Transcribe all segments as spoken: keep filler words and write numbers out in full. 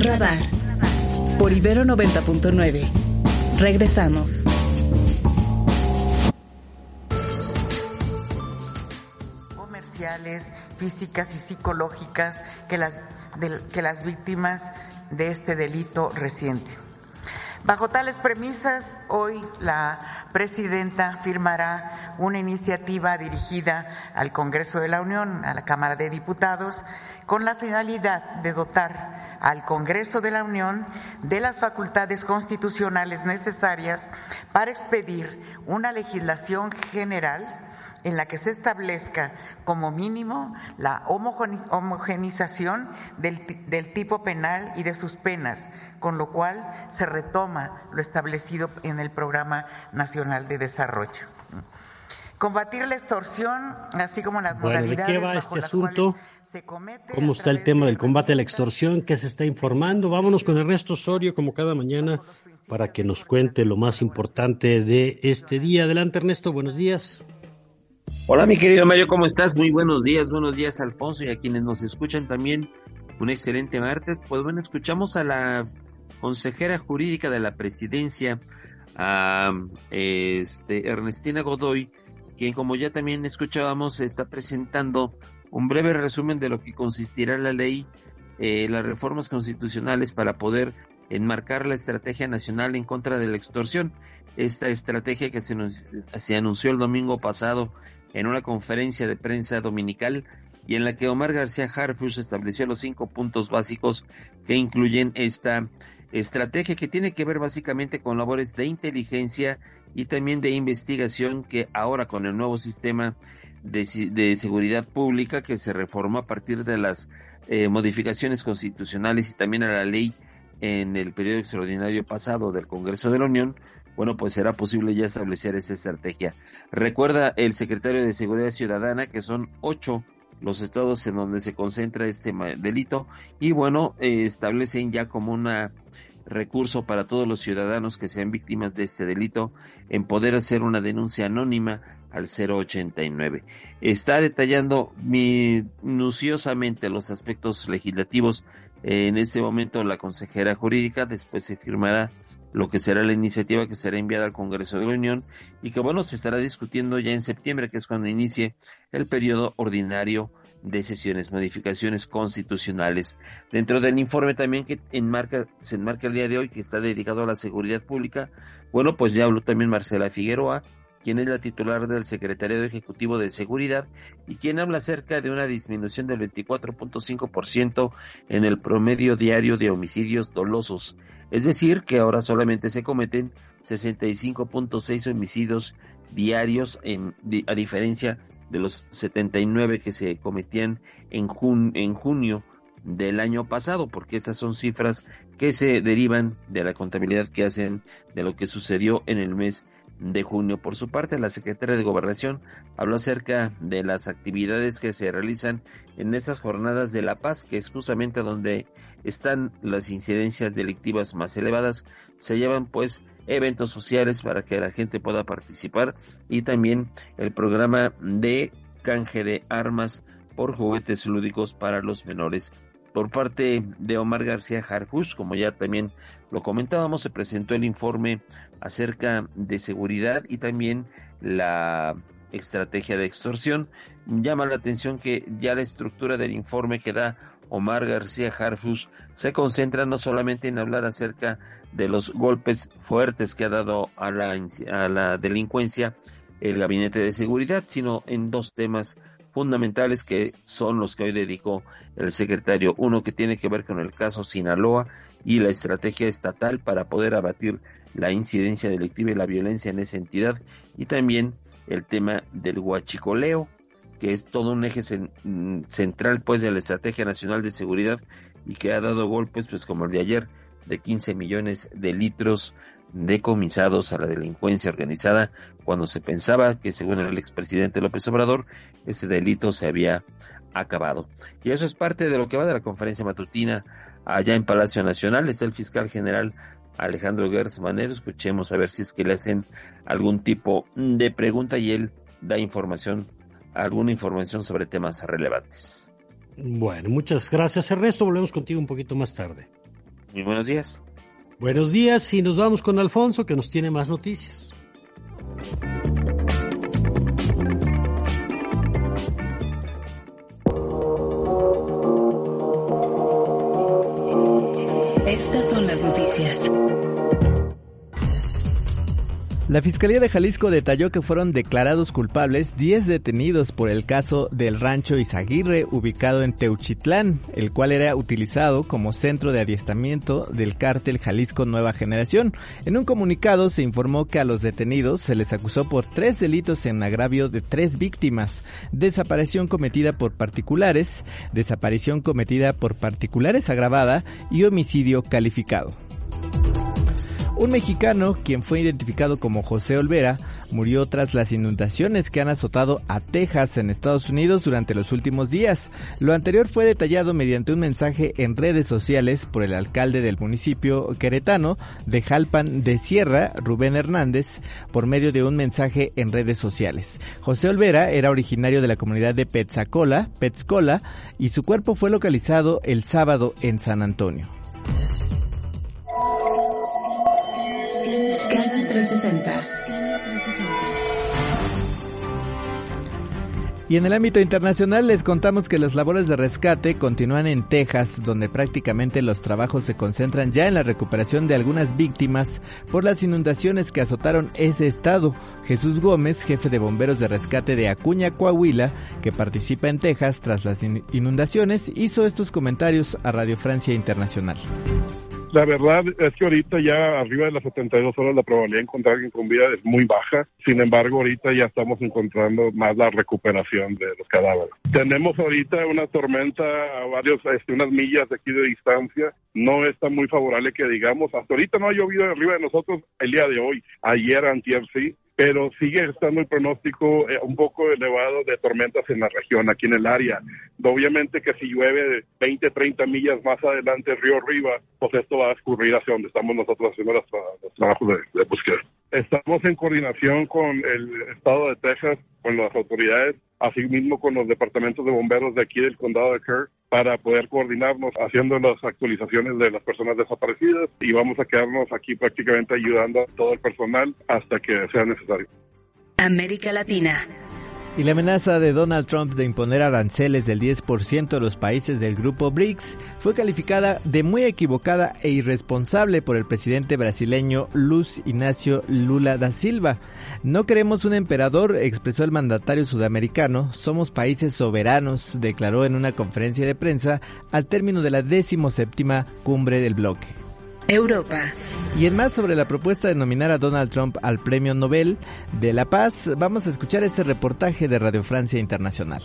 Radar por Ibero noventa punto nueve. Regresamos. Comerciales, físicas y psicológicas que las, de, que las víctimas de este delito resienten. Bajo tales premisas, hoy la presidenta firmará una iniciativa dirigida al Congreso de la Unión, a la Cámara de Diputados, con la finalidad de dotar al Congreso de la Unión de las facultades constitucionales necesarias para expedir una legislación general en la que se establezca como mínimo la homogenización del, del tipo penal y de sus penas, con lo cual se retoma lo establecido en el Programa Nacional de Desarrollo. Combatir la extorsión, así como las bueno, modalidades. ¿De qué va este asunto? ¿Cómo está el tema del combate a la extorsión? ¿Qué se está informando? Vámonos con Ernesto Osorio, como cada mañana, para que nos cuente lo más importante de este día. Adelante, Ernesto, buenos días. Hola, mi querido Mario, ¿cómo estás? Muy buenos días, buenos días, Alfonso, y a quienes nos escuchan también, un excelente martes. Pues bueno, escuchamos a la consejera jurídica de la presidencia, a este, Ernestina Godoy, quien, como ya también escuchábamos, está presentando un breve resumen de lo que consistirá la ley, eh, las reformas constitucionales para poder enmarcar la estrategia nacional en contra de la extorsión. Esta estrategia que se, se anunció el domingo pasado en una conferencia de prensa dominical y en la que Omar García Harfuch estableció los cinco puntos básicos que incluyen esta estrategia, que tiene que ver básicamente con labores de inteligencia y también de investigación, que ahora con el nuevo sistema de, de seguridad pública que se reformó a partir de las eh, modificaciones constitucionales y también a la ley en el periodo extraordinario pasado del Congreso de la Unión, bueno, pues será posible ya establecer esta estrategia. Recuerda el secretario de Seguridad Ciudadana que son ocho los estados en donde se concentra este delito y bueno, eh, establecen ya como un recurso para todos los ciudadanos que sean víctimas de este delito en poder hacer una denuncia anónima al cero ochenta y nueve. Está detallando minuciosamente los aspectos legislativos eh, en este momento la consejera jurídica. Después se firmará lo que será la iniciativa que será enviada al Congreso de la Unión y que bueno, se estará discutiendo ya en septiembre, que es cuando inicie el periodo ordinario de sesiones, modificaciones constitucionales. Dentro del informe también que enmarca, se enmarca el día de hoy, que está dedicado a la seguridad pública, bueno, pues ya habló también Marcela Figueroa, quien es la titular del Secretariado Ejecutivo de Seguridad y quien habla acerca de una disminución del veinticuatro punto cinco por ciento en el promedio diario de homicidios dolosos. Es decir, que ahora solamente se cometen sesenta y cinco punto seis homicidios diarios, en, a diferencia de los setenta y nueve que se cometían en, jun, en junio del año pasado, porque estas son cifras que se derivan de la contabilidad que hacen de lo que sucedió en el mes de junio. Por su parte, la secretaria de Gobernación habló acerca de las actividades que se realizan en estas jornadas de la paz, que es justamente donde están las incidencias delictivas más elevadas. Se llevan pues eventos sociales para que la gente pueda participar y también el programa de canje de armas por juguetes lúdicos para los menores. Por parte de Omar García Harfuch, como ya también lo comentábamos, se presentó el informe acerca de seguridad y también la estrategia de extorsión. Llama la atención que ya la estructura del informe que da Omar García Harfuch se concentra no solamente en hablar acerca de los golpes fuertes que ha dado a la, a la delincuencia el Gabinete de Seguridad, sino en dos temas fundamentales que son los que hoy dedicó el secretario. Uno que tiene que ver con el caso Sinaloa y la estrategia estatal para poder abatir la incidencia delictiva y la violencia en esa entidad, y también el tema del huachicoleo, que es todo un eje cen- central pues de la Estrategia Nacional de Seguridad y que ha dado golpes pues como el de ayer de quince millones de litros decomisados a la delincuencia organizada, cuando se pensaba que, según el expresidente López Obrador, ese delito se había acabado. Y eso es parte de lo que va de la conferencia matutina allá en Palacio Nacional. Está el fiscal general Alejandro Gertz Manero. Escuchemos a ver si es que le hacen algún tipo de pregunta y él da información, alguna información sobre temas relevantes. Bueno, muchas gracias, Ernesto. Volvemos contigo un poquito más tarde. Muy buenos días. Buenos días y nos vamos con Alfonso, que nos tiene más noticias. Estas son las noticias. La Fiscalía de Jalisco detalló que fueron declarados culpables diez detenidos por el caso del rancho Izaguirre, ubicado en Teuchitlán, el cual era utilizado como centro de adiestramiento del cártel Jalisco Nueva Generación. En un comunicado se informó que a los detenidos se les acusó por tres delitos en agravio de tres víctimas: desaparición cometida por particulares, desaparición cometida por particulares agravada y homicidio calificado. Un mexicano, quien fue identificado como José Olvera, murió tras las inundaciones que han azotado a Texas en Estados Unidos durante los últimos días. Lo anterior fue detallado mediante un mensaje en redes sociales por el alcalde del municipio queretano de Jalpan de Sierra, Rubén Hernández, por medio de un mensaje en redes sociales. José Olvera era originario de la comunidad de Petzacola, Petzcola, y su cuerpo fue localizado el sábado en San Antonio. Scanner trescientos sesenta. Y en el ámbito internacional les contamos que las labores de rescate continúan en Texas, donde prácticamente los trabajos se concentran ya en la recuperación de algunas víctimas por las inundaciones que azotaron ese estado. Jesús Gómez, jefe de bomberos de rescate de Acuña, Coahuila, que participa en Texas tras las inundaciones, hizo estos comentarios a Radio Francia Internacional. La verdad es que ahorita ya arriba de las setenta y dos horas la probabilidad de encontrar a alguien con vida es muy baja. Sin embargo, ahorita ya estamos encontrando más la recuperación de los cadáveres. Tenemos ahorita una tormenta a varios, este, unas millas de aquí de distancia. No está muy favorable que digamos. Hasta ahorita no ha llovido arriba de nosotros el día de hoy. Ayer, antier sí. Pero sigue estando el pronóstico eh, un poco elevado de tormentas en la región, aquí en el área. Obviamente que si llueve veinte, treinta millas más adelante, río arriba, pues esto va a escurrir hacia donde estamos nosotros haciendo los, los trabajos de, de búsqueda. Estamos en coordinación con el estado de Texas, con las autoridades, así mismo con los departamentos de bomberos de aquí del condado de Kerr, para poder coordinarnos haciendo las actualizaciones de las personas desaparecidas, y vamos a quedarnos aquí prácticamente ayudando a todo el personal hasta que sea necesario. América Latina. Y la amenaza de Donald Trump de imponer aranceles del diez por ciento a los países del grupo BRICS fue calificada de muy equivocada e irresponsable por el presidente brasileño Luiz Inácio Lula da Silva. No queremos un emperador, expresó el mandatario sudamericano. Somos países soberanos, declaró en una conferencia de prensa al término de la decimoséptima cumbre del bloque. Europa. Y en más sobre la propuesta de nominar a Donald Trump al Premio Nobel de la Paz, vamos a escuchar este reportaje de Radio Francia Internacional.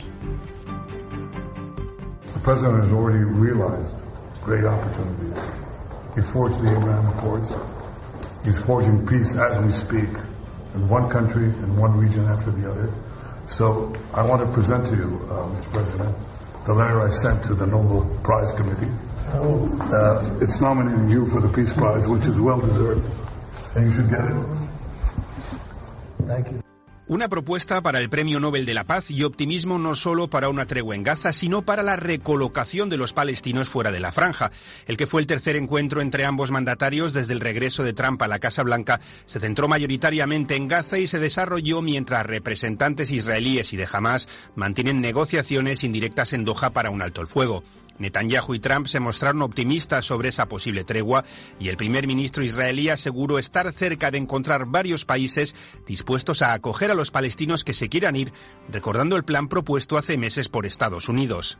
The president has already realized great opportunities. He forged the Abraham Accords. He's forging peace as we speak in one country and one region after the other. So I want to present to you, uh, Mister President, the letter I sent to the Nobel Prize Committee. Uh, it's nominating you for the Peace Prize, which is well deserved, and you should get it. Thank you. Una propuesta para el Premio Nobel de la Paz y optimismo no solo para una tregua en Gaza, sino para la recolocación de los palestinos fuera de la franja. El que fue el tercer encuentro entre ambos mandatarios desde el regreso de Trump a la Casa Blanca se centró mayoritariamente en Gaza y se desarrolló mientras representantes israelíes y de Hamás mantienen negociaciones indirectas en Doha para un alto el fuego. Netanyahu y Trump se mostraron optimistas sobre esa posible tregua y el primer ministro israelí aseguró estar cerca de encontrar varios países dispuestos a acoger a los palestinos que se quieran ir, recordando el plan propuesto hace meses por Estados Unidos.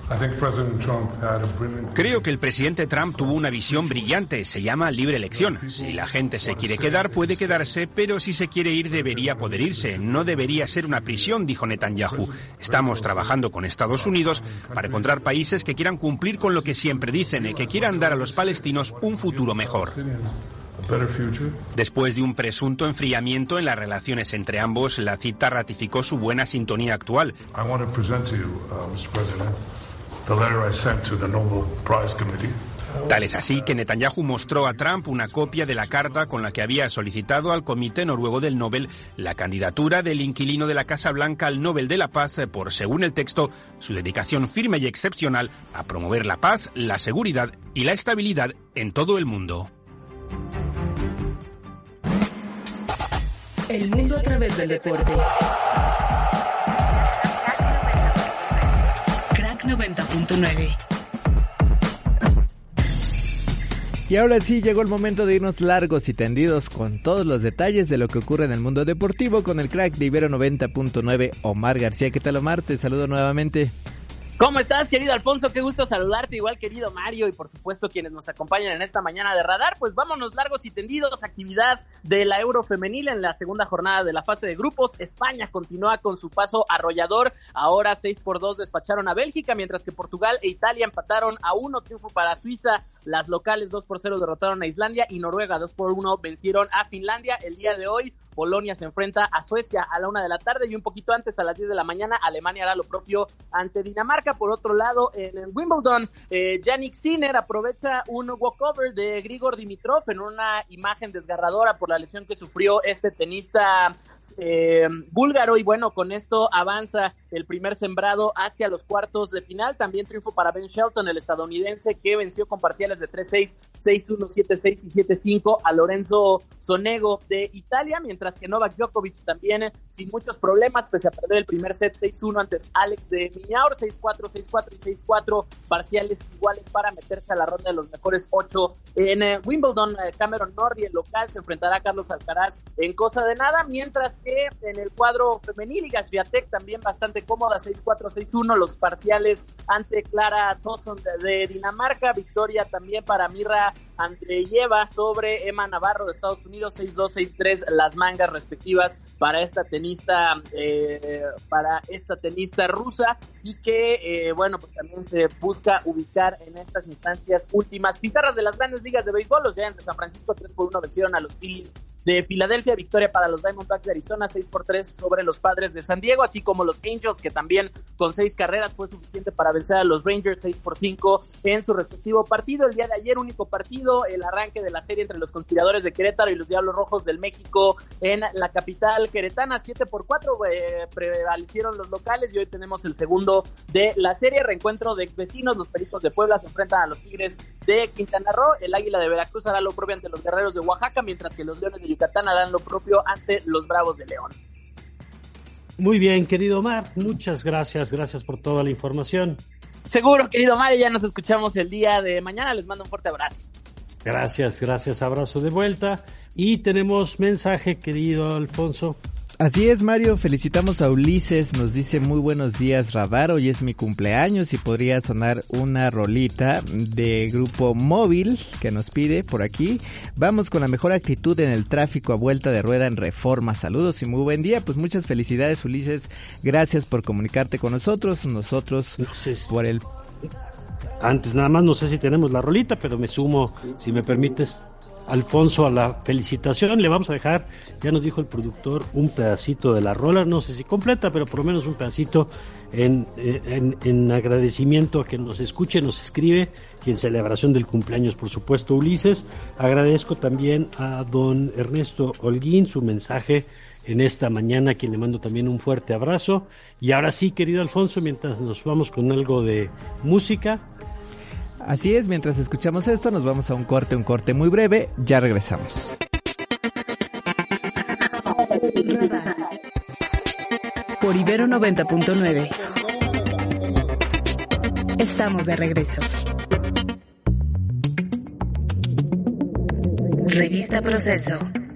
Creo que el presidente Trump tuvo una visión brillante, se llama libre elección. Si la gente se quiere quedar, puede quedarse, pero si se quiere ir, debería poder irse. No debería ser una prisión, dijo Netanyahu. Estamos trabajando con Estados Unidos para encontrar países que quieran cumplir con lo que siempre dicen, que quieran dar a los palestinos un futuro mejor. Después de un presunto enfriamiento en las relaciones entre ambos, la cita ratificó su buena sintonía actual. Tal es así que Netanyahu mostró a Trump una copia de la carta con la que había solicitado al Comité Noruego del Nobel la candidatura del inquilino de la Casa Blanca al Nobel de la Paz por, según el texto, su dedicación firme y excepcional a promover la paz, la seguridad y y la estabilidad en todo el mundo. El mundo a través del deporte. Crack noventa punto nueve. Y ahora sí llegó el momento de irnos largos y tendidos con todos los detalles de lo que ocurre en el mundo deportivo con el crack de Ibero noventa punto nueve, Omar García. ¿Qué tal, Omar? Te saludo nuevamente. ¿Cómo estás, querido Alfonso? Qué gusto saludarte, igual querido Mario y por supuesto quienes nos acompañan en esta mañana de Radar. Pues vámonos largos y tendidos, actividad de la Euro Femenil en la segunda jornada de la fase de grupos. España continúa con su paso arrollador, ahora seis por dos despacharon a Bélgica, mientras que Portugal e Italia empataron a uno, triunfo para Suiza. Las locales dos por cero derrotaron a Islandia y Noruega dos por uno vencieron a Finlandia. El día de hoy Polonia se enfrenta a Suecia a la una de la tarde y un poquito antes, a las diez de la mañana, Alemania hará lo propio ante Dinamarca. Por otro lado, en el Wimbledon, eh, Jannik Sinner aprovecha un walkover de Grigor Dimitrov en una imagen desgarradora por la lesión que sufrió este tenista eh, búlgaro, y bueno, con esto avanza el primer sembrado hacia los cuartos de final. También triunfo para Ben Shelton, el estadounidense, que venció con parciales de tres seis, seis uno, siete seis y siete cinco a Lorenzo Sonego de Italia, mientras que Novak Djokovic también sin muchos problemas, pese a perder el primer set seis uno antes Alex de Minaur, seis cuatro, seis cuatro y seis cuatro, parciales iguales para meterse a la ronda de los mejores ocho en eh, Wimbledon. eh, Cameron Norrie, el local, se enfrentará a Carlos Alcaraz en cosa de nada, mientras que en el cuadro femenil, Iga Swiatek también bastante cómoda, seis cuatro, seis uno, los parciales ante Clara Tauson de, de Dinamarca. Victoria también para Mirra Andreeva sobre Emma Navarro de Estados Unidos, seis dos, seis tres, las mangas respectivas para esta tenista eh, para esta tenista rusa, y que eh, bueno, pues también se busca ubicar en estas instancias últimas. Pizarras de las grandes ligas de béisbol, los Giants de San Francisco tres por uno vencieron a los Phillies de Filadelfia. Victoria para los Diamondbacks de Arizona, seis por tres sobre los Padres de San Diego, así como los Angels, que también con seis carreras fue suficiente para vencer a los Rangers seis por cinco en su respectivo partido. El día de ayer, único partido, el arranque de la serie entre los Conspiradores de Querétaro y los Diablos Rojos del México en la capital queretana. Siete por cuatro eh, prevalecieron los locales, y hoy tenemos el segundo de la serie. Reencuentro de exvecinos, los Pericos de Puebla se enfrentan a los Tigres de Quintana Roo, el Águila de Veracruz hará lo propio ante los Guerreros de Oaxaca, mientras que los Leones de Yucatán harán lo propio ante los Bravos de León. Muy bien, querido Omar, muchas gracias, gracias por toda la información. Seguro, querido Mario, ya nos escuchamos el día de mañana, les mando un fuerte abrazo. Gracias, gracias, abrazo de vuelta. Y tenemos mensaje, querido Alfonso. Así es, Mario, felicitamos a Ulises, nos dice muy buenos días, Radar, hoy es mi cumpleaños y podría sonar una rolita de Grupo Móvil que nos pide por aquí. Vamos con la mejor actitud en el tráfico a vuelta de rueda en Reforma. Saludos y muy buen día. Pues muchas felicidades, Ulises, gracias por comunicarte con nosotros, nosotros no sé si... por el... Antes nada más, no sé si tenemos la rolita, pero me sumo, si me permites, Alfonso, a la felicitación. Le vamos a dejar, ya nos dijo el productor, un pedacito de la rola, no sé si completa, pero por lo menos un pedacito en, en, en agradecimiento a que nos escuche, nos escribe, y en celebración del cumpleaños, por supuesto, Ulises. Agradezco también a don Ernesto Holguín su mensaje en esta mañana, a quien le mando también un fuerte abrazo. Y ahora sí, querido Alfonso, mientras nos vamos con algo de música. Así es, mientras escuchamos esto, nos vamos a un corte, un corte muy breve, ya regresamos. Radar por Ibero noventa punto nueve. Estamos de regreso. Revista Proceso.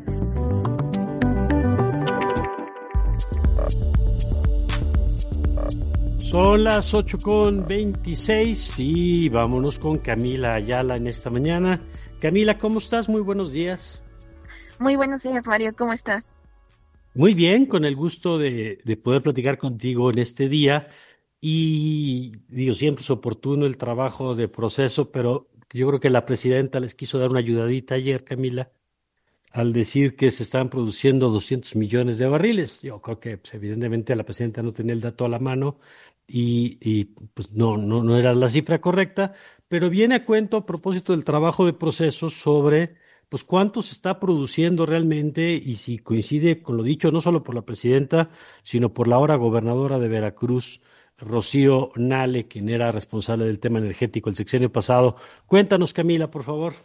Son las ocho con veintiséis y vámonos con Camila Ayala en esta mañana. Camila, ¿cómo estás? Muy buenos días. Muy buenos días, Mario, ¿cómo estás? Muy bien, con el gusto de, de poder platicar contigo en este día. Y digo, siempre es oportuno el trabajo de Proceso, pero yo creo que la presidenta les quiso dar una ayudadita ayer, Camila, al decir que se estaban produciendo doscientos millones de barriles. Yo creo que pues, evidentemente la presidenta no tenía el dato a la mano y, y pues no, no, no era la cifra correcta, pero viene a cuento a propósito del trabajo de Procesos sobre pues cuánto se está produciendo realmente y si coincide con lo dicho no solo por la presidenta, sino por la ahora gobernadora de Veracruz, Rocío Nale, quien era responsable del tema energético el sexenio pasado. Cuéntanos, Camila, por favor.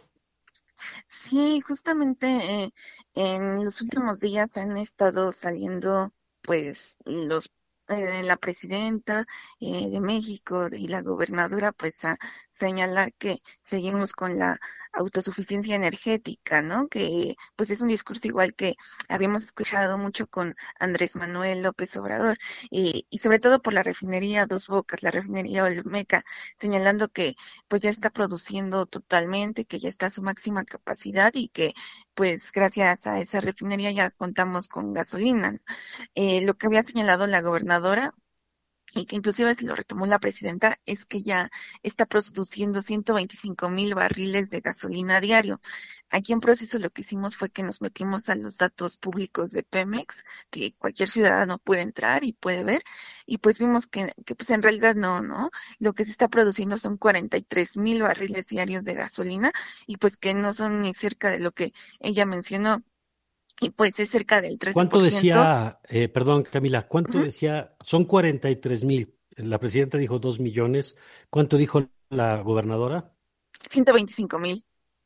Sí, justamente eh, en los últimos días han estado saliendo pues los eh, la presidenta eh, de México y la gobernadora pues a señalar que seguimos con la autosuficiencia energética, ¿no? Que pues es un discurso igual que habíamos escuchado mucho con Andrés Manuel López Obrador y, y sobre todo por la refinería Dos Bocas, la refinería Olmeca, señalando que pues ya está produciendo totalmente, que ya está a su máxima capacidad y que pues gracias a esa refinería ya contamos con gasolina, ¿no? Eh, lo que había señalado la gobernadora y que inclusive se lo retomó la presidenta, es que ya está produciendo ciento veinticinco mil barriles de gasolina a diario. Aquí en Proceso lo que hicimos fue que nos metimos a los datos públicos de Pemex, que cualquier ciudadano puede entrar y puede ver, y pues vimos que, que pues en realidad no, ¿no? Lo que se está produciendo son cuarenta y tres mil barriles diarios de gasolina, y pues que no son ni cerca de lo que ella mencionó. Y pues es cerca del trece ¿Cuánto por ciento. decía, eh, perdón, Camila, cuánto Uh-huh. decía? Son cuarenta y tres mil. La presidenta dijo dos millones. ¿Cuánto dijo la gobernadora? ciento veinticinco mil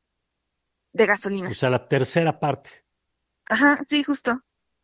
de O gasolina. sea, la tercera parte. Ajá, sí, justo.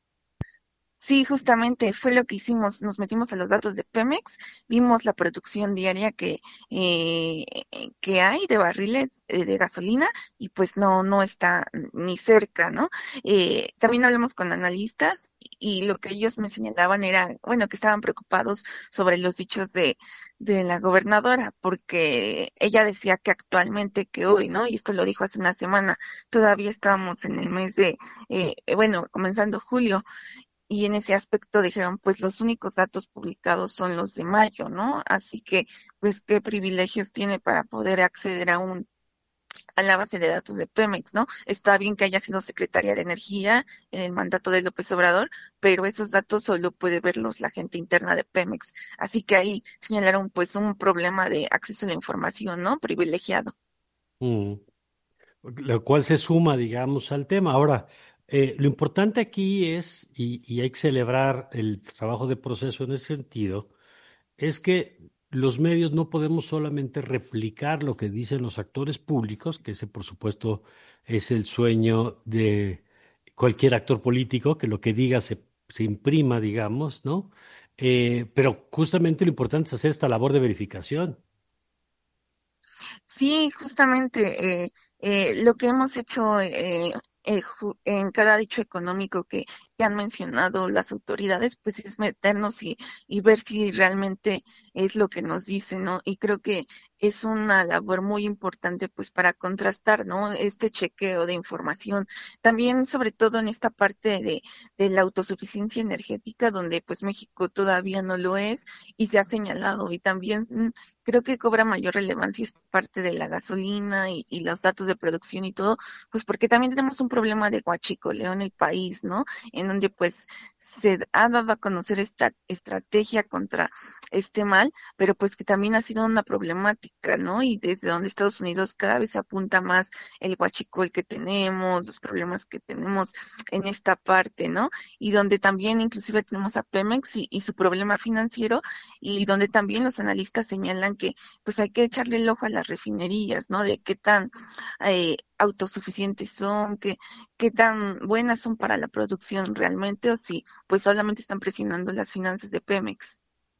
Sí, justamente fue lo que hicimos. Nos metimos a los datos de Pemex, vimos la producción diaria que eh, que hay de barriles eh, de gasolina y pues no no está ni cerca, ¿no? Eh, también hablamos con analistas y lo que ellos me señalaban era, bueno, que estaban preocupados sobre los dichos de de la gobernadora, porque ella decía que actualmente, que hoy, ¿no? Y esto lo dijo hace una semana, todavía estábamos en el mes de, eh, bueno, comenzando julio y en ese aspecto dijeron, pues los únicos datos publicados son los de mayo, ¿no? Así que, pues, ¿qué privilegios tiene para poder acceder a un a la base de datos de Pemex, ¿no? Está bien que haya sido secretaria de Energía en el mandato de López Obrador, pero esos datos solo puede verlos la gente interna de Pemex. Así que ahí señalaron, pues, un problema de acceso a la información, ¿no? Privilegiado. Mm. Lo cual se suma, digamos, al tema. Ahora, eh, lo importante aquí es, y, y hay que celebrar el trabajo de Proceso en ese sentido, es que los medios no podemos solamente replicar lo que dicen los actores públicos, que ese, por supuesto, es el sueño de cualquier actor político, que lo que diga se, se imprima, digamos, ¿no? Eh, pero justamente lo importante es hacer esta labor de verificación. Sí, justamente eh, eh, lo que hemos hecho eh, eh, ju- en cada dicho económico que, que han mencionado las autoridades, pues es meternos y, y ver si realmente es lo que nos dicen, ¿no? Y creo que es una labor muy importante, pues, para contrastar, ¿no? Este chequeo de información. También, sobre todo en esta parte de, de la autosuficiencia energética, donde, pues, México todavía no lo es y se ha señalado. Y también mm, creo que cobra mayor relevancia esta parte de la gasolina y, y los datos de producción y todo, pues porque también tenemos un problema de huachicoleo en el país, ¿no? En donde pues se ha dado a conocer esta estrategia contra este mal, pero pues que también ha sido una problemática, ¿no? Y desde donde Estados Unidos cada vez apunta más el huachicol que tenemos, los problemas que tenemos en esta parte, ¿no? Y donde también inclusive tenemos a Pemex y, y su problema financiero y donde también los analistas señalan que pues hay que echarle el ojo a las refinerías, ¿no? De qué tan eh, autosuficientes son, qué, qué tan buenas son para la producción realmente o si pues solamente están presionando las finanzas de Pemex.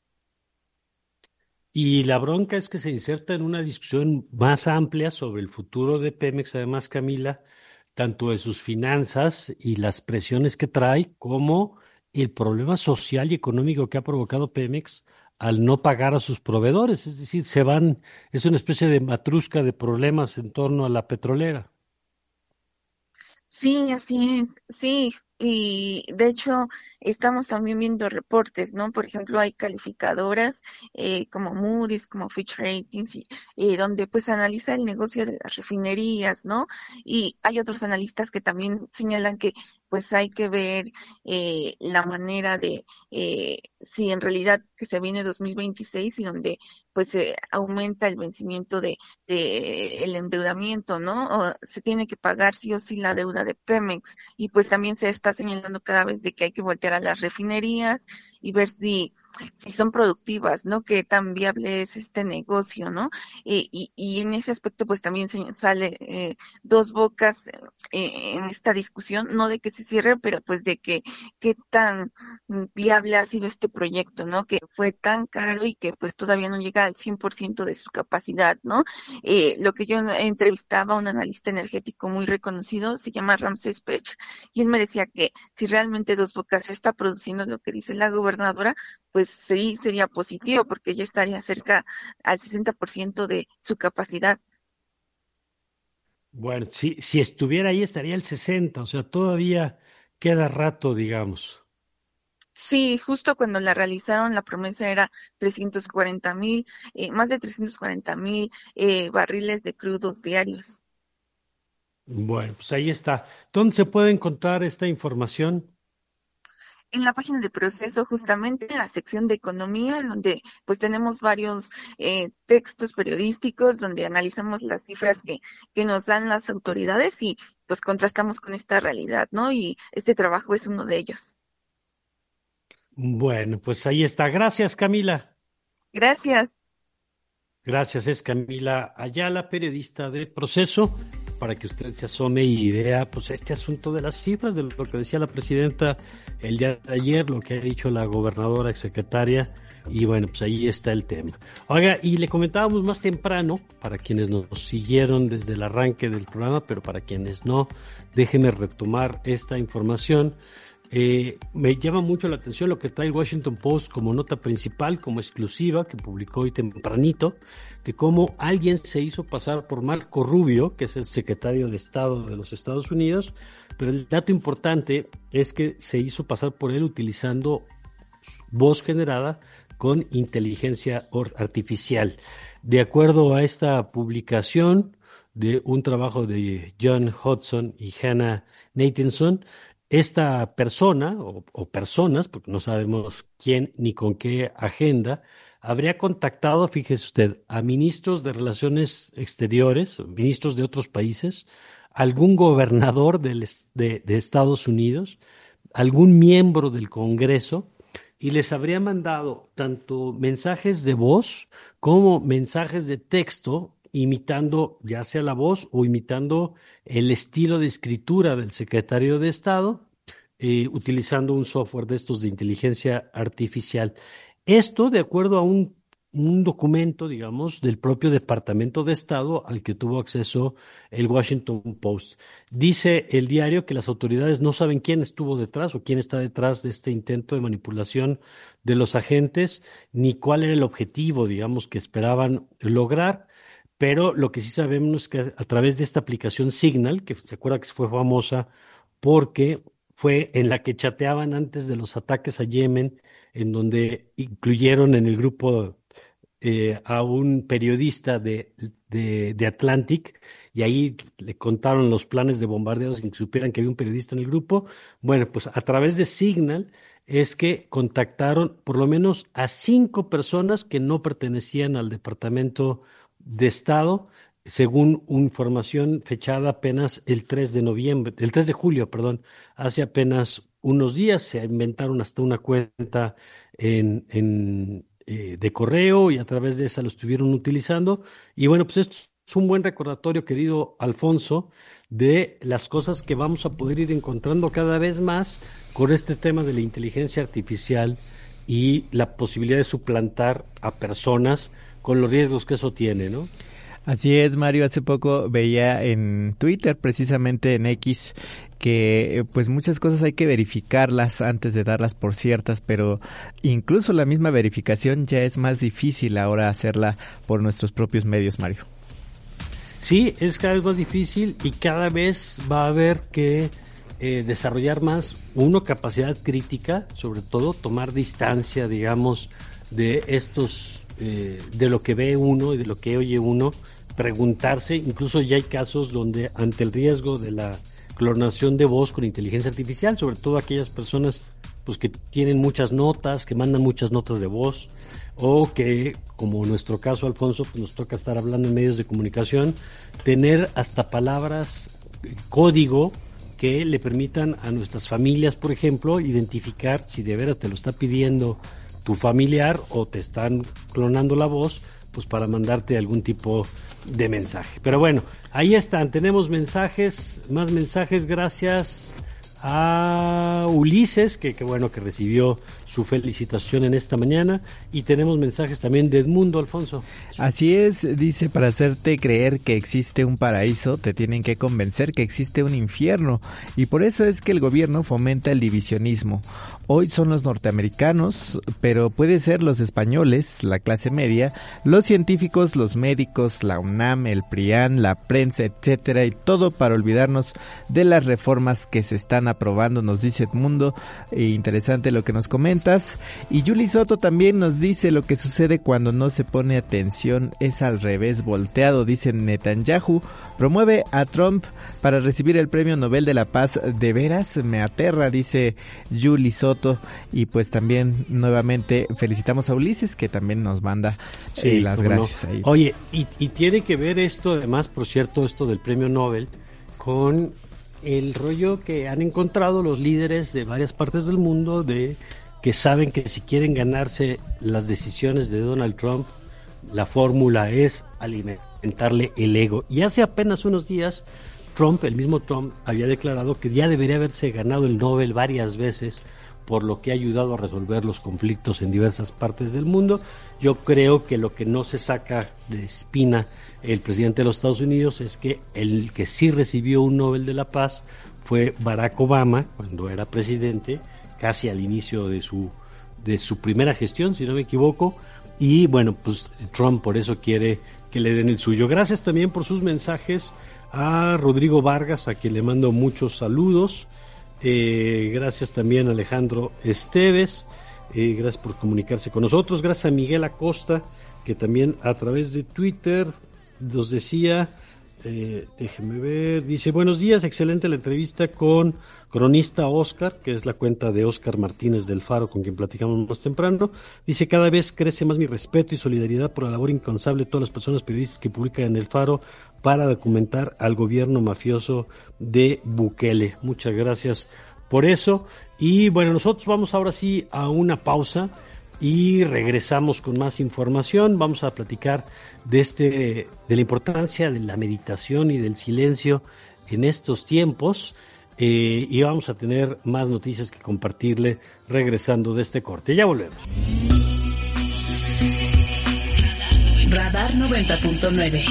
Y la bronca es que se inserta en una discusión más amplia sobre el futuro de Pemex, además, Camila, tanto de sus finanzas y las presiones que trae, como el problema social y económico que ha provocado Pemex al no pagar a sus proveedores. Es decir, se van, es una especie de matrusca de problemas en torno a la petrolera. Sí, así es, sí, y de hecho estamos también viendo reportes, ¿no? Por ejemplo, hay calificadoras eh, como Moody's, como Fitch Ratings, y, y donde pues analiza el negocio de las refinerías, ¿no? Y hay otros analistas que también señalan que pues hay que ver eh, la manera de eh, si en realidad que se viene dos mil veintiséis y donde pues se aumenta el vencimiento de, de el endeudamiento, ¿no? O se tiene que pagar sí o sí la deuda de Pemex y pues también se está señalando cada vez de que hay que voltear a las refinerías y ver si si son productivas, ¿no? Qué tan viable es este negocio, ¿no? Eh, y, y en ese aspecto, pues también se sale eh, dos bocas eh, en esta discusión, no de que se cierre, pero pues de que qué tan viable ha sido este proyecto, ¿no? Que fue tan caro y que pues todavía no llega al cien por ciento de su capacidad, ¿no? Eh, lo que yo entrevistaba a un analista energético muy reconocido, se llama Ramses Pech, y él me decía que si realmente Dos Bocas ya está produciendo lo que dice la gobernadora, pues sí sería positivo, porque ya estaría cerca al sesenta por ciento de su capacidad. Bueno, si, si estuviera ahí estaría el sesenta, o sea, todavía queda rato, digamos. Sí, justo cuando la realizaron, la promesa era trescientos cuarenta mil, eh, más de trescientos cuarenta mil eh, barriles de crudos diarios. Bueno, pues ahí está. ¿Dónde se puede encontrar esta información? En la página de Proceso, justamente en la sección de economía, en donde pues tenemos varios eh, textos periodísticos donde analizamos las cifras que, que nos dan las autoridades y pues contrastamos con esta realidad, ¿no? Y este trabajo es uno de ellos. Bueno, pues ahí está. Gracias, Camila. Gracias. Gracias, es Camila Ayala, periodista de Proceso, para que usted se asome y vea pues este asunto de las cifras, de lo que decía la presidenta el día de ayer, lo que ha dicho la gobernadora exsecretaria, y bueno, pues ahí está el tema. Oiga, y le comentábamos más temprano, para quienes nos siguieron desde el arranque del programa, pero para quienes no, déjeme retomar esta información. Eh, me llama mucho la atención lo que trae el Washington Post como nota principal, como exclusiva, que publicó hoy tempranito, de cómo alguien se hizo pasar por Marco Rubio, que es el secretario de Estado de los Estados Unidos, pero el dato importante es que se hizo pasar por él utilizando voz generada con inteligencia artificial. De acuerdo a esta publicación de un trabajo de John Hodgson y Hannah Nathanson, esta persona o, o personas, porque no sabemos quién ni con qué agenda, habría contactado, fíjese usted, a ministros de Relaciones Exteriores, ministros de otros países, algún gobernador del, de, de Estados Unidos, algún miembro del Congreso, y les habría mandado tanto mensajes de voz como mensajes de texto, imitando ya sea la voz o imitando el estilo de escritura del secretario de Estado, eh, utilizando un software de estos de inteligencia artificial. Esto de acuerdo a un, un documento, digamos, del propio Departamento de Estado al que tuvo acceso el Washington Post. Dice el diario que las autoridades no saben quién estuvo detrás o quién está detrás de este intento de manipulación de los agentes, ni cuál era el objetivo, digamos, que esperaban lograr. Pero lo que sí sabemos es que a través de esta aplicación Signal, que se acuerda que fue famosa porque fue en la que chateaban antes de los ataques a Yemen, en donde incluyeron en el grupo eh, a un periodista de, de, de Atlantic, y ahí le contaron los planes de bombardeos sin que supieran que había un periodista en el grupo. Bueno, pues a través de Signal es que contactaron por lo menos a cinco personas que no pertenecían al Departamento de Estado, según información fechada apenas el tres de noviembre, el tres de julio, perdón, hace apenas unos días. Se inventaron hasta una cuenta en, en eh, de correo y a través de esa lo estuvieron utilizando. Y bueno, pues esto es un buen recordatorio, querido Alfonso, de las cosas que vamos a poder ir encontrando cada vez más con este tema de la inteligencia artificial y la posibilidad de suplantar a personas con los riesgos que eso tiene, ¿no? Así es, Mario. Hace poco veía en Twitter, precisamente en X, que pues muchas cosas hay que verificarlas antes de darlas por ciertas, pero incluso la misma verificación ya es más difícil ahora hacerla por nuestros propios medios, Mario. Sí, es cada vez más difícil y cada vez va a haber que eh, desarrollar más, uno, capacidad crítica, sobre todo tomar distancia, digamos, de estos Eh, de lo que ve uno y de lo que oye uno, preguntarse. Incluso ya hay casos donde ante el riesgo de la clonación de voz con inteligencia artificial, sobre todo aquellas personas pues que tienen muchas notas, que mandan muchas notas de voz, o que, como en nuestro caso, Alfonso, pues nos toca estar hablando en medios de comunicación, tener hasta palabras, código, que le permitan a nuestras familias, por ejemplo, identificar si de veras te lo está pidiendo tu familiar o te están clonando la voz, pues para mandarte algún tipo de mensaje. Pero bueno, ahí están, tenemos mensajes, más mensajes, gracias a Ulises, que, que bueno que recibió su felicitación en esta mañana, y tenemos mensajes también de Edmundo, Alfonso. Así es, dice, para hacerte creer que existe un paraíso, te tienen que convencer que existe un infierno, y por eso es que el gobierno fomenta el divisionismo. Hoy son los norteamericanos, pero puede ser los españoles, la clase media, los científicos, los médicos, la UNAM, el PRIAN, la prensa, etcétera, y todo para olvidarnos de las reformas que se están aprobando, nos dice Edmundo. E interesante lo que nos comentas. Y Yuli Soto también nos dice: lo que sucede cuando no se pone atención es al revés, volteado. Dice: Netanyahu promueve a Trump para recibir el premio Nobel de la Paz. De veras me aterra, dice Yuli Soto. Y pues también nuevamente felicitamos a Ulises, que también nos manda sí, eh, las gracias no. ahí. Oye, y, y tiene que ver esto, además, por cierto, esto del premio Nobel, con el rollo que han encontrado los líderes de varias partes del mundo, de que saben que si quieren ganarse las decisiones de Donald Trump, la fórmula es alimentarle el ego. Y hace apenas unos días, Trump, el mismo Trump, había declarado que ya debería haberse ganado el Nobel varias veces por lo que ha ayudado a resolver los conflictos en diversas partes del mundo. Yo creo que lo que no se saca de espina el presidente de los Estados Unidos es que el que sí recibió un Nobel de la Paz fue Barack Obama, cuando era presidente, casi al inicio de su de su primera gestión, si no me equivoco, y bueno, pues Trump por eso quiere que le den el suyo. Gracias también por sus mensajes a Rodrigo Vargas, a quien le mando muchos saludos. Eh, gracias también a Alejandro Esteves, eh, gracias por comunicarse con nosotros. Gracias a Miguel Acosta, que también a través de Twitter nos decía, eh, déjeme ver, dice: buenos días, excelente la entrevista con Cronista Oscar, que es la cuenta de Oscar Martínez del Faro, con quien platicamos más temprano. Dice: cada vez crece más mi respeto y solidaridad por la labor incansable de todas las personas periodistas que publican en el Faro para documentar al gobierno mafioso de Bukele. Muchas gracias por eso. Y bueno, nosotros vamos ahora sí a una pausa y regresamos con más información. Vamos a platicar de este, de la importancia de la meditación y del silencio en estos tiempos, eh, y vamos a tener más noticias que compartirle regresando de este corte. Ya volvemos. Radar noventa punto nueve.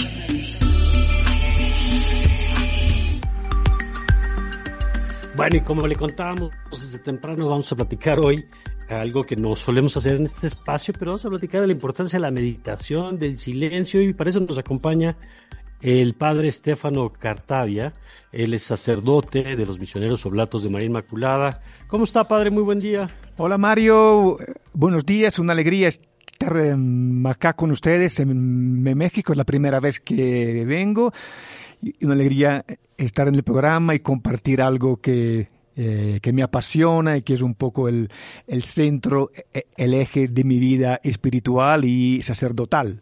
Bueno, y como le contábamos desde temprano, vamos a platicar hoy algo que no solemos hacer en este espacio, pero vamos a platicar de la importancia de la meditación, del silencio, y para eso nos acompaña el padre Stefano Cartavia. Él es sacerdote de los misioneros oblatos de María Inmaculada. ¿Cómo está, padre? Muy buen día. Hola, Mario. Buenos días. Una alegría estar acá con ustedes en México. Es la primera vez que vengo. Y una alegría estar en el programa y compartir algo que, eh, que me apasiona y que es un poco el, el centro, el eje de mi vida espiritual y sacerdotal.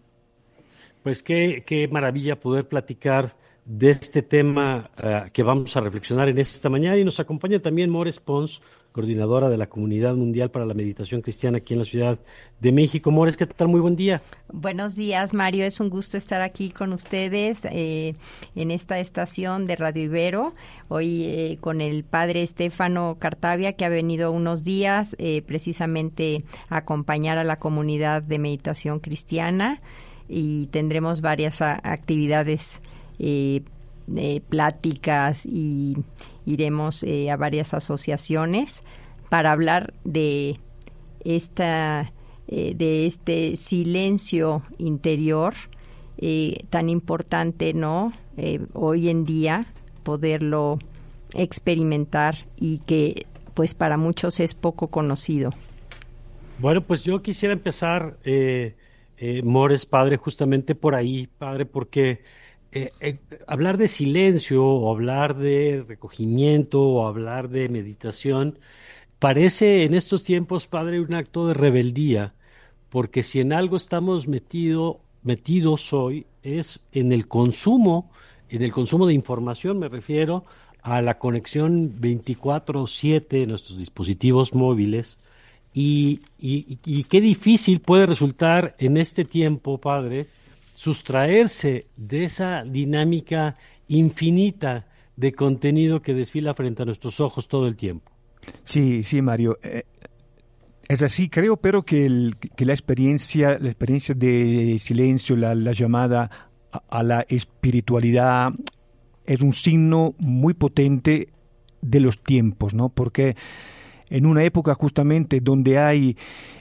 Pues qué, qué maravilla poder platicar de este tema uh, que vamos a reflexionar en esta mañana, y nos acompaña también Mores Pons, coordinadora de la Comunidad Mundial para la Meditación Cristiana aquí en la Ciudad de México. Mores, ¿qué tal? Muy buen día. Buenos días, Mario. Es un gusto estar aquí con ustedes eh, en esta estación de Radio Ibero. Hoy eh, con el padre Stefano Cartavia, que ha venido unos días eh, precisamente a acompañar a la comunidad de meditación cristiana, y tendremos varias a, actividades, eh, eh, pláticas, y iremos eh, a varias asociaciones para hablar de esta eh, de este silencio interior eh, tan importante, ¿no? Eh, hoy en día poderlo experimentar, y que pues para muchos es poco conocido. Bueno, pues yo quisiera empezar, eh, eh, Mores, padre, justamente por ahí, padre, porque Eh, eh, hablar de silencio o hablar de recogimiento o hablar de meditación parece en estos tiempos, padre, un acto de rebeldía, porque si en algo estamos metido, metidos hoy es en el consumo, en el consumo de información. Me refiero a la conexión veinticuatro siete de nuestros dispositivos móviles, y, y, y qué difícil puede resultar en este tiempo, padre, sustraerse de esa dinámica infinita de contenido que desfila frente a nuestros ojos todo el tiempo. Sí, sí, Mario. Eh, es así, creo, pero que, el, que la experiencia, la experiencia de silencio, la, la llamada a, a la espiritualidad, es un signo muy potente de los tiempos, ¿no? Porque en una época justamente donde hay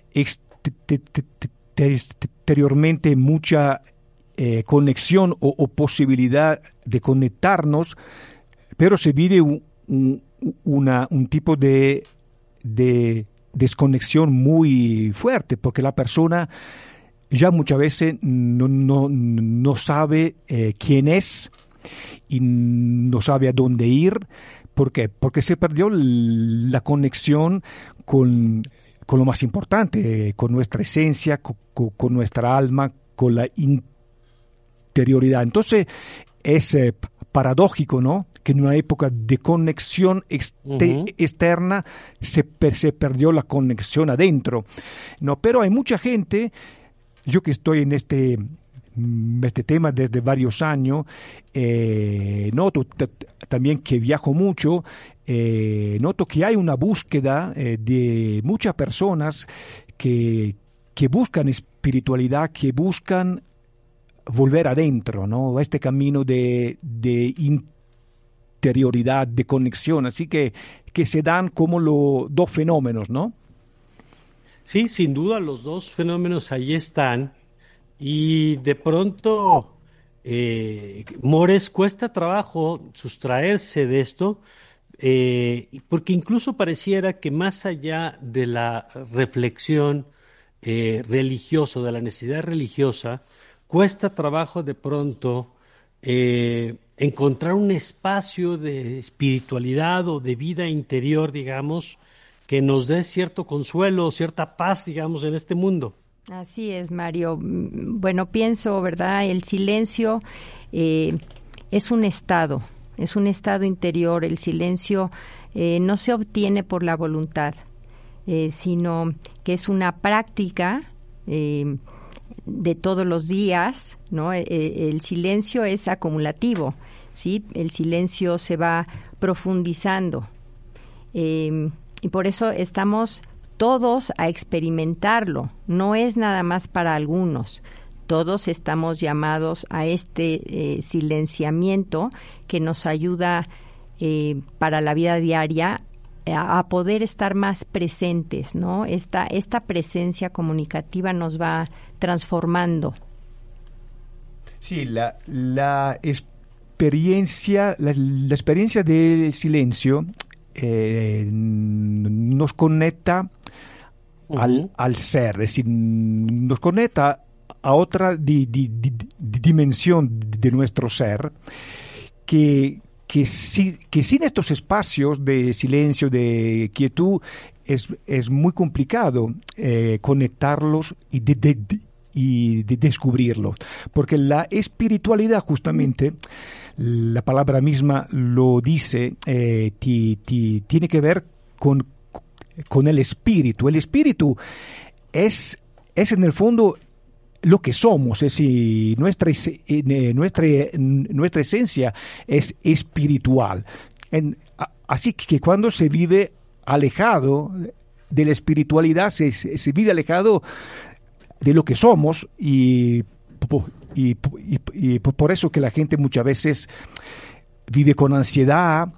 exteriormente mucha eh, conexión o, o posibilidad de conectarnos, pero se vive un, un, una, un tipo de, de desconexión muy fuerte, porque la persona ya muchas veces no, no, no sabe eh, quién es y no sabe a dónde ir. ¿Por qué? Porque se perdió la conexión con, con lo más importante, con nuestra esencia, con, con nuestra alma, con la interioridad. Entonces es eh, paradójico, ¿no?, que en una época de conexión exte- uh-huh. externa se, per- se perdió la conexión adentro. No, pero hay mucha gente, yo que estoy en este, este tema desde varios años, eh, noto t- t- también que viajo mucho, eh, noto que hay una búsqueda eh, de muchas personas que, que buscan espiritualidad, que buscan volver adentro, ¿no?, este camino de, de interioridad, de conexión, así que, que se dan como los dos fenómenos, ¿no? Sí, sin duda los dos fenómenos ahí están, y de pronto, eh, Mores, cuesta trabajo sustraerse de esto, eh, porque incluso pareciera que más allá de la reflexión eh, religiosa, de la necesidad religiosa, cuesta trabajo de pronto eh, encontrar un espacio de espiritualidad o de vida interior, digamos, que nos dé cierto consuelo, cierta paz, digamos, en este mundo. Así es, Mario. Bueno, pienso, ¿verdad? El silencio eh, es un estado, es un estado interior. El silencio eh, no se obtiene por la voluntad, eh, sino que es una práctica eh, de todos los días, ¿no? Eh, el silencio es acumulativo, ¿sí? El silencio se va profundizando. Eh, y por eso estamos todos a experimentarlo. No es nada más para algunos. Todos estamos llamados a este eh, silenciamiento que nos ayuda eh, para la vida diaria a, a poder estar más presentes, ¿no? Esta, esta presencia comunicativa nos va transformando. Sí, la, la experiencia, la, la experiencia de silencio eh, nos conecta uh-huh. al, al ser, es decir, nos conecta a otra di, di, di, dimensión de nuestro ser que, que, si, que sin estos espacios de silencio, de quietud, es, es muy complicado eh, conectarlos y de, de, de y de descubrirlos, porque la espiritualidad, justamente, la palabra misma lo dice, eh, ti, ti, tiene que ver con, con el espíritu. El espíritu es, es en el fondo lo que somos, es decir, nuestra, nuestra, nuestra esencia es espiritual. En, así que cuando se vive alejado de la espiritualidad, se, se vive alejado de lo que somos, y, y, y, y por eso que la gente muchas veces vive con ansiedad,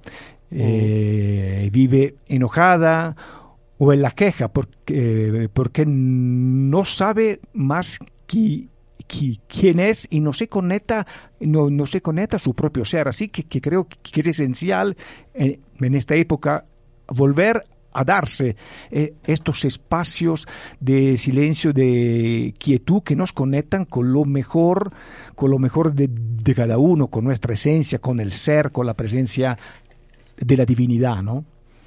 eh, vive enojada o en la queja, porque, porque no sabe más qui, qui, quién es y no se conecta, no, no se conecta a su propio ser. Así que, que creo que es esencial en, en esta época volver a darse eh, estos espacios de silencio, de quietud, que nos conectan con lo mejor, con lo mejor de, de cada uno, con nuestra esencia, con el ser, con la presencia de la divinidad, ¿no?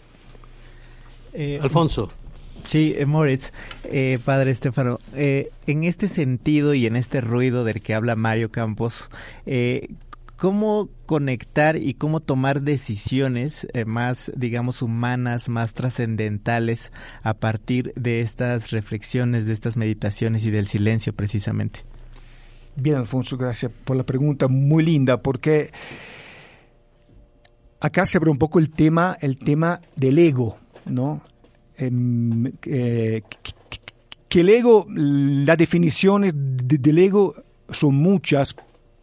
Eh, Alfonso. Sí, eh, Moritz, eh, padre Estefano, eh, en este sentido y en este ruido del que habla Mario Campos, eh, ¿cómo conectar y cómo tomar decisiones eh, más, digamos, humanas, más trascendentales a partir de estas reflexiones, de estas meditaciones y del silencio precisamente? Bien, Alfonso, gracias por la pregunta, muy linda, porque acá se abre un poco el tema, el tema del ego, ¿no? Eh, eh, que el ego, las definiciones de, del ego son muchas,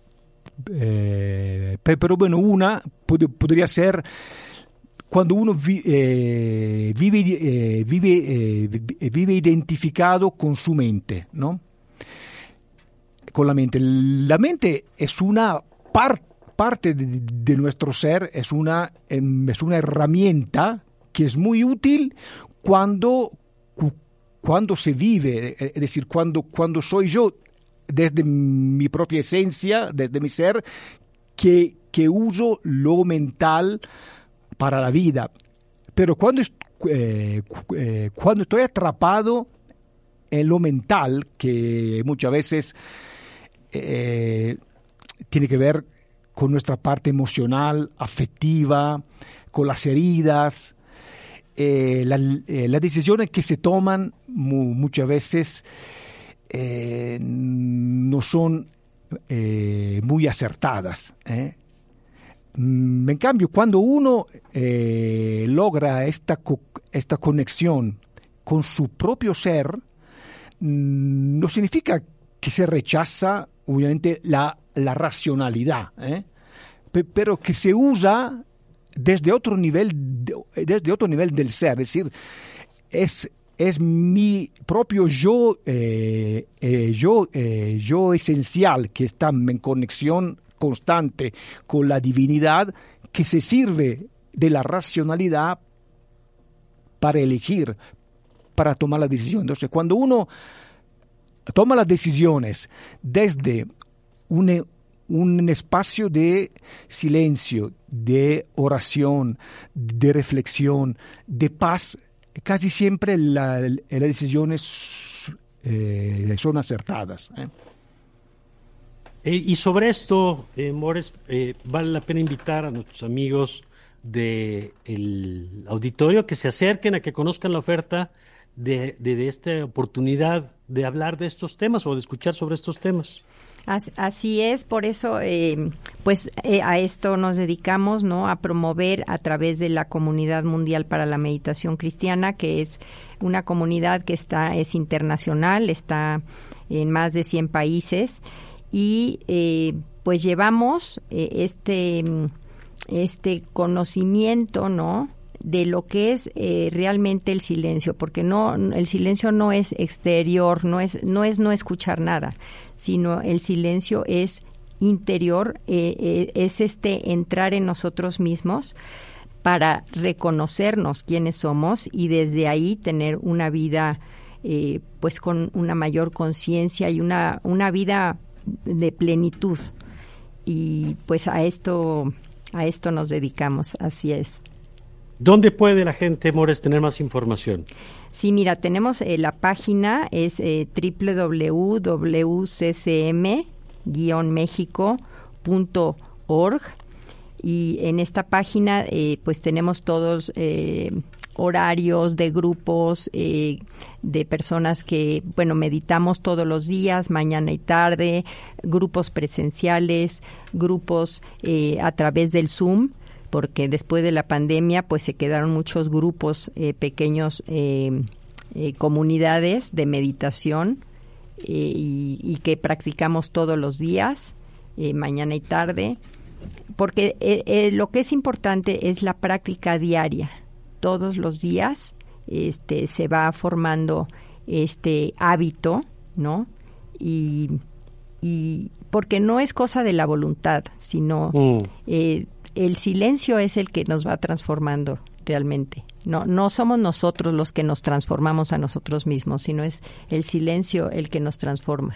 eh, pero bueno, una pod, podría ser cuando uno vi, eh, vive, eh, vive, eh, vive identificado con su mente, ¿no? Con la mente. La mente es una par, parte de, de nuestro ser, es una, es una herramienta que es muy útil cuando, cuando se vive, es decir, cuando, cuando soy yo, desde mi propia esencia, desde mi ser, que, que uso lo mental para la vida. Pero cuando, eh, eh, cuando estoy atrapado en lo mental, que muchas veces eh, tiene que ver con nuestra parte emocional, afectiva, con las heridas, eh, la, eh, las decisiones que se toman mu, muchas veces eh, no son eh, muy acertadas, ¿eh? En cambio, cuando uno eh, logra esta, co esta conexión con su propio ser, no significa que se rechaza, obviamente, la, la racionalidad, ¿eh? P pero que se usa desde otro nivel, de, desde otro nivel del ser, es decir, es, es mi propio yo, eh, eh, yo, eh, yo esencial que está en conexión constante con la divinidad, que se sirve de la racionalidad para elegir, para tomar la decisión. Entonces, cuando uno toma las decisiones desde un, un espacio de silencio, de oración, de reflexión, de paz, casi siempre la, las decisiones eh, son acertadas, ¿eh? Eh, y sobre esto, eh, Mores, eh, vale la pena invitar a nuestros amigos del auditorio que se acerquen, a que conozcan la oferta de, de, de esta oportunidad de hablar de estos temas o de escuchar sobre estos temas. Así es, por eso eh, pues eh, a esto nos dedicamos, ¿no? A promover a través de la Comunidad Mundial para la Meditación Cristiana, que es una comunidad que está es internacional, está en más de cien países. Y eh, pues llevamos eh, este, este conocimiento, ¿no?, de lo que es eh, realmente el silencio, porque no el silencio no es exterior, no es no es no escuchar nada, sino el silencio es interior, eh, eh, es este entrar en nosotros mismos para reconocernos quiénes somos y desde ahí tener una vida eh, pues con una mayor conciencia y una una vida de plenitud, y pues a esto a esto nos dedicamos, así es. ¿Dónde puede la gente, Mores, tener más información? Sí, mira, tenemos eh, la página, es eh, doble u doble u doble u punto c c m guion mexico punto org, y en esta página eh, pues tenemos todos eh, horarios de grupos, eh, de personas que, bueno, meditamos todos los días, mañana y tarde, grupos presenciales, grupos eh, a través del Zoom, porque después de la pandemia pues se quedaron muchos grupos eh, pequeños, eh, eh, comunidades de meditación eh, y, y que practicamos todos los días, eh, mañana y tarde, porque eh, eh, lo que es importante es la práctica diaria. Todos los días este, se va formando este hábito, ¿no? Y, y porque no es cosa de la voluntad, sino mm. eh, el silencio es el que nos va transformando realmente. No, no somos nosotros los que nos transformamos a nosotros mismos, sino es el silencio el que nos transforma.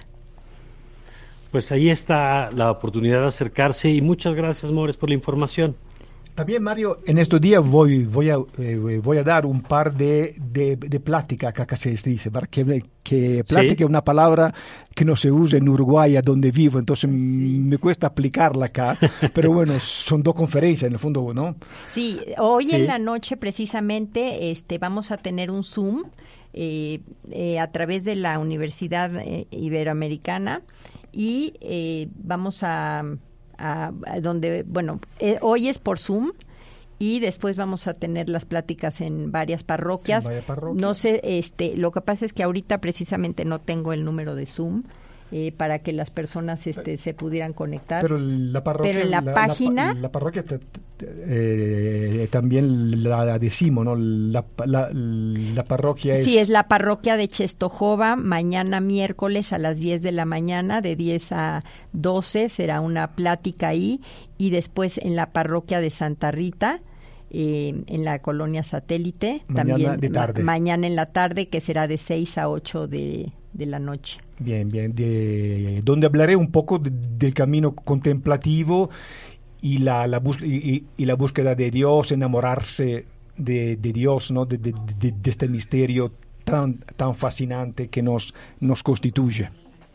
Pues ahí está la oportunidad de acercarse y muchas gracias, Mores, por la información. También, Mario, en estos días voy, voy, a, eh, voy a dar un par de, de, de pláticas, que acá se dice, que, que plática es ¿Sí? una palabra que no se usa en Uruguay, a donde vivo, entonces sí. me cuesta aplicarla acá, pero bueno, son dos conferencias en el fondo, ¿no? Sí, hoy sí. en la noche precisamente este, vamos a tener un Zoom eh, eh, a través de la Universidad eh, Iberoamericana y eh, vamos a... A, a donde, bueno, eh, hoy es por Zoom y después vamos a tener las pláticas en varias parroquias. En parroquia. No sé, este, lo que pasa es que ahorita precisamente no tengo el número de Zoom eh, para que las personas este, se pudieran conectar. Pero la parroquia, Pero en la, la página, la, la parroquia te, te, eh, también la decimos, ¿no? La, la, la parroquia es. Sí, es la parroquia de Czestochowa. Mañana miércoles a las diez de la mañana, de diez a doce será una plática ahí, y después en la parroquia de Santa Rita. Eh, en la colonia Satélite, mañana también de tarde. Ma- mañana en la tarde, que será de seis a ocho de, de la noche. Bien, bien, de, donde hablaré un poco de, del camino contemplativo y la, la, bus- y, y la búsqueda de Dios, enamorarse de, de Dios, ¿no? de, de, de, de este misterio tan, tan fascinante que nos, nos constituye.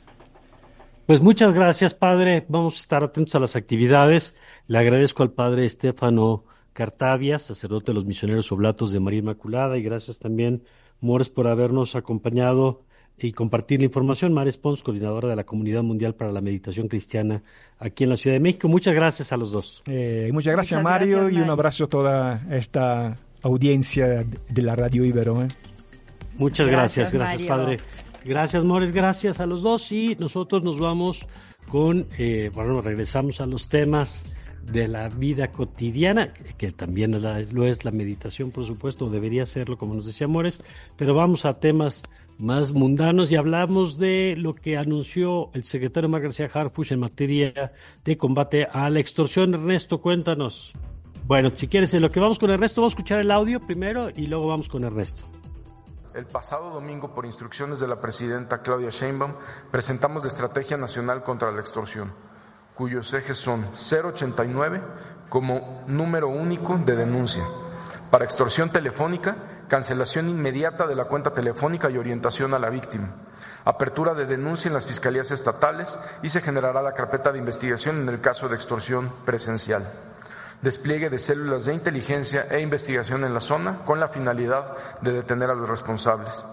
Pues muchas gracias, padre. Vamos a estar atentos a las actividades. Le agradezco al padre Estefano Cartavia, sacerdote de los misioneros oblatos de María Inmaculada, y gracias también, Mores, por habernos acompañado y compartir la información. Mares Pons, coordinadora de la Comunidad Mundial para la Meditación Cristiana aquí en la Ciudad de México. Muchas gracias a los dos. Eh, muchas gracias, muchas Mario, gracias, Mario, y un abrazo a toda esta audiencia de la Radio Ibero. ¿eh? Muchas gracias, gracias, gracias Padre. Gracias, Mores, gracias a los dos, y nosotros nos vamos con, eh, bueno, regresamos a los temas de la vida cotidiana, que también es la, lo es la meditación, por supuesto, debería serlo, como nos decía Mores, pero vamos a temas más mundanos y hablamos de lo que anunció el secretario Omar García Harfuch en materia de combate a la extorsión. Ernesto, cuéntanos. Bueno, si quieres, en lo que vamos con Ernesto, vamos a escuchar el audio primero y luego vamos con Ernesto. El pasado domingo, por instrucciones de la presidenta Claudia Sheinbaum, presentamos la Estrategia Nacional contra la Extorsión, cuyos ejes son cero ochenta y nueve como número único de denuncia. Para extorsión telefónica, cancelación inmediata de la cuenta telefónica y orientación a la víctima. Apertura de denuncia en las fiscalías estatales y se generará la carpeta de investigación en el caso de extorsión presencial. Despliegue de células de inteligencia e investigación en la zona con la finalidad de detener a los responsables.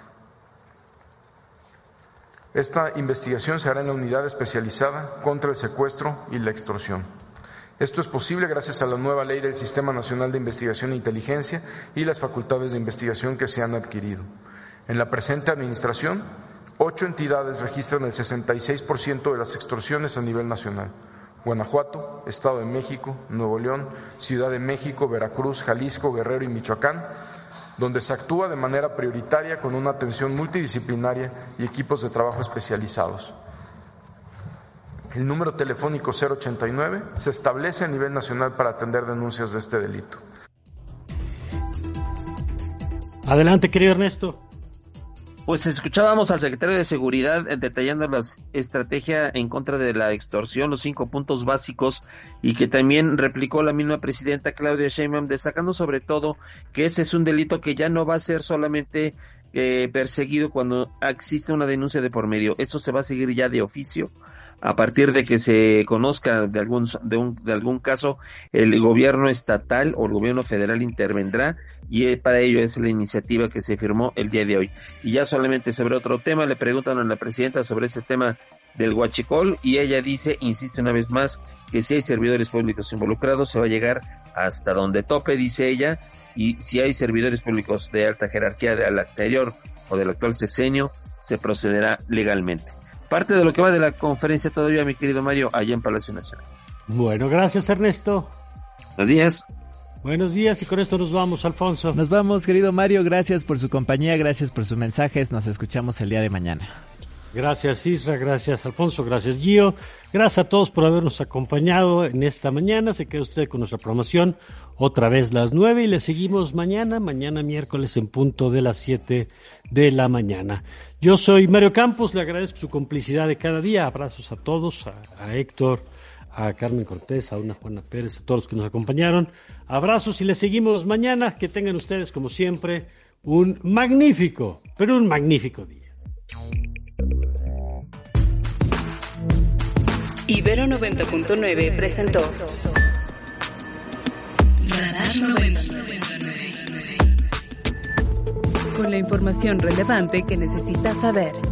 Esta investigación se hará en la unidad especializada contra el secuestro y la extorsión. Esto es posible gracias a la nueva ley del Sistema Nacional de Investigación e Inteligencia y las facultades de investigación que se han adquirido. En la presente administración, ocho entidades registran el sesenta y seis por ciento de las extorsiones a nivel nacional. Guanajuato, Estado de México, Nuevo León, Ciudad de México, Veracruz, Jalisco, Guerrero y Michoacán, donde se actúa de manera prioritaria con una atención multidisciplinaria y equipos de trabajo especializados. El número telefónico cero ochenta y nueve se establece a nivel nacional para atender denuncias de este delito. Adelante, querido Ernesto. Pues escuchábamos al secretario de Seguridad detallando la estrategia en contra de la extorsión, los cinco puntos básicos, y que también replicó la misma presidenta Claudia Sheinbaum, destacando sobre todo que ese es un delito que ya no va a ser solamente eh, perseguido cuando existe una denuncia de por medio. Esto se va a seguir ya de oficio. A partir de que se conozca de algún de un de algún caso, el gobierno estatal o el gobierno federal intervendrá, y para ello es la iniciativa que se firmó el día de hoy. Y ya solamente sobre otro tema, le preguntan a la presidenta sobre ese tema del huachicol, y ella dice, insiste una vez más, que si hay servidores públicos involucrados se va a llegar hasta donde tope, dice ella, y si hay servidores públicos de alta jerarquía del anterior o del actual sexenio, se procederá legalmente. Parte de lo que va de la conferencia todavía, mi querido Mario, allá en Palacio Nacional. Bueno, gracias, Ernesto. Buenos días. Buenos días, y con esto nos vamos, Alfonso. Nos vamos, querido Mario, gracias por su compañía, gracias por sus mensajes, nos escuchamos el día de mañana. Gracias, Isra, gracias, Alfonso, gracias, Gio. Gracias a todos por habernos acompañado en esta mañana. Se queda usted con nuestra programación otra vez las nueve, y le seguimos mañana, mañana miércoles en punto de las siete de la mañana. Yo soy Mario Campos, le agradezco su complicidad de cada día. Abrazos a todos, a, a Héctor, a Carmen Cortés, a una Juana Pérez, a todos los que nos acompañaron. Abrazos y les seguimos mañana. Que tengan ustedes, como siempre, un magnífico, pero un magnífico día. Ibero noventa punto nueve presentó Radar noventa. Con la información relevante que necesitas saber.